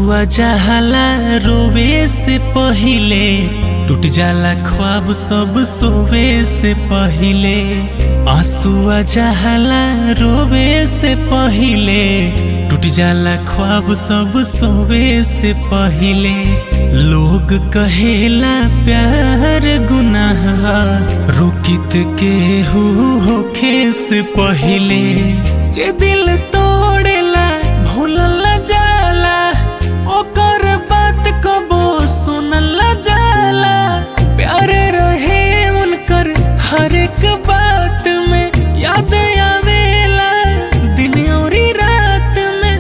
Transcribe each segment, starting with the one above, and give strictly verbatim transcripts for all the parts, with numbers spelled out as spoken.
आंसुआ जहाला रोवे से पहिले, टूट जाला ख्वाब सब सोवे से पहिले। आंसुआ जहाला रोवे से पहिले, टूट जाला ख्वाब सब सोवे से पहिले। लोग कहेला प्यार गुनाह, रोकित के हु होखे से पहिले। जे दिल तोड़ेला भूलल जाला, ओकर बात कबो सुनल जाला। प्यार रहे उनकर हर एक बात में, याद आवेला दिन और रात में।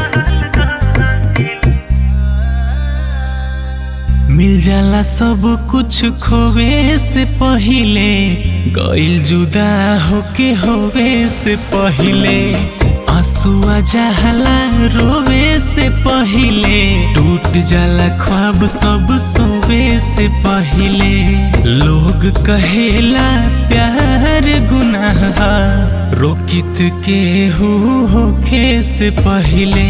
मिल जाला सब कुछ खोवे से पहिले, गइल जुदा होके होवे से पहिले। आंसुआ जहाला रोवे से पहिले, टूट जाला ख्वाब सब सोवे से पहिले। लोग कहेला प्यार गुनाह, रोकित के हु होखे से पहिले।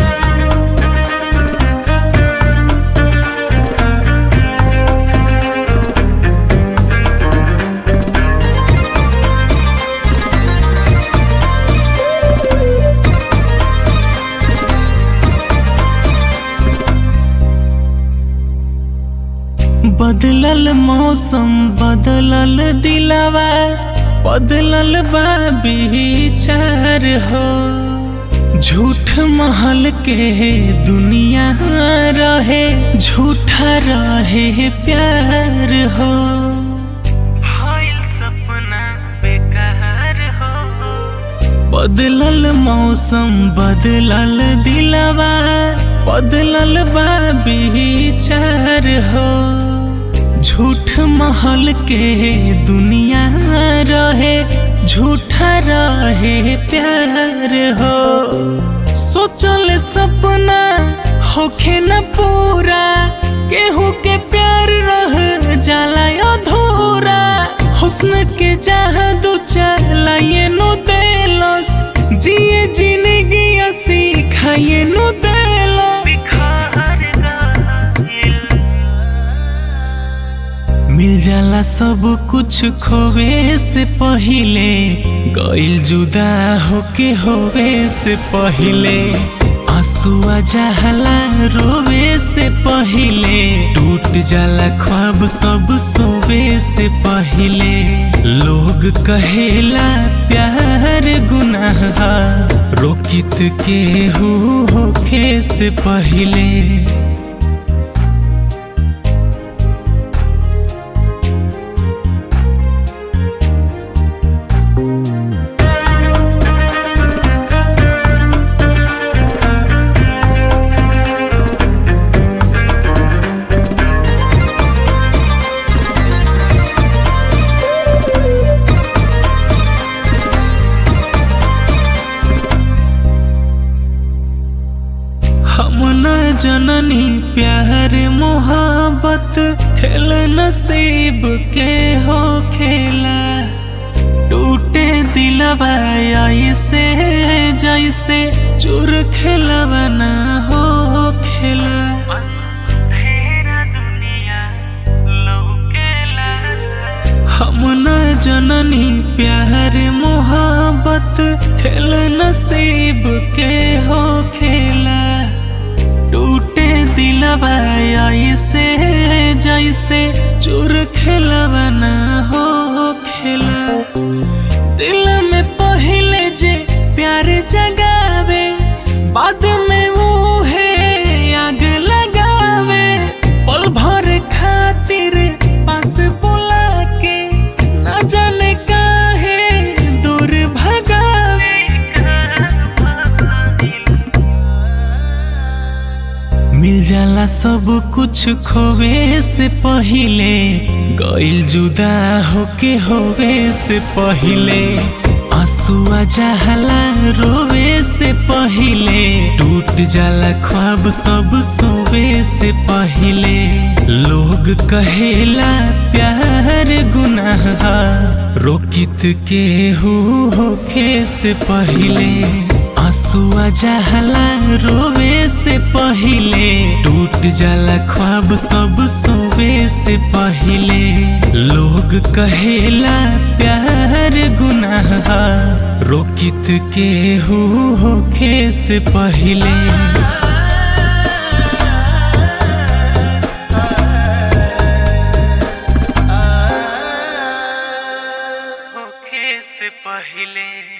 बदलल मौसम बदलल दिलवा, बदलल बा विचार हो। झूठ महल के दुनिया रहे, झूठा रहे प्यार हो। सपना बेकार हो। बदलल मौसम बदलल दिलवा, बदलल बा विचार हो। झूठ महल के दुनिया रहे, झूठा रहे प्यार हो। सोचल सपना होखे न पूरा, केहू के प्यार रह जाला अधूरा। हुस्न के जादू चलाए नु देलस, जिए जिंदगी सिखाए नु देलस। मिल जाला सब कुछ खोवे से पहिले, गइल जुदा होके होवे से पहिले। आंसुआ जहाला रोवे से पहिले, टूट जाला ख्वाब सब सोवे से पहिले। लोग कहेला प्यार गुनाह, रोकित के हु होखे से पहिले। हम न जननी प्यार मोहब्बत, खेल नसीब के हो खेला। टूटे दिलवा ऐसे जैसे चूर खेलवा ना हो खेला। हम न जननी प्यार मोहब्बत, खेल नसीब के हो खेला। टूटे दिलवा ऐसे जैसे चूर खेलवा ना हो खेला। दिल में पहले जे प्यार जगावे, बाद में वो है आग लगावे। पल भर खातिर पास बुला के, न जाने काहे दूर भगावे। मिल जाला सब कुछ खोवे से पहिले, गइल जुदा होके होवे से पहिले। आंसुआ जहाला रोवे से पहिले, टूट जाला ख्वाब सब सोवे से पहिले। लोग कहेला प्यार गुनाह, रोकित के हु होखे से पहिले। हसुआ जहला रोवे से पहिले, टूट जाला ख्वाब सब सोवे से पहिले। लोग कहेला प्यार गुनाह, रोकित के हु होखे से पहिले। होखे से पहिले।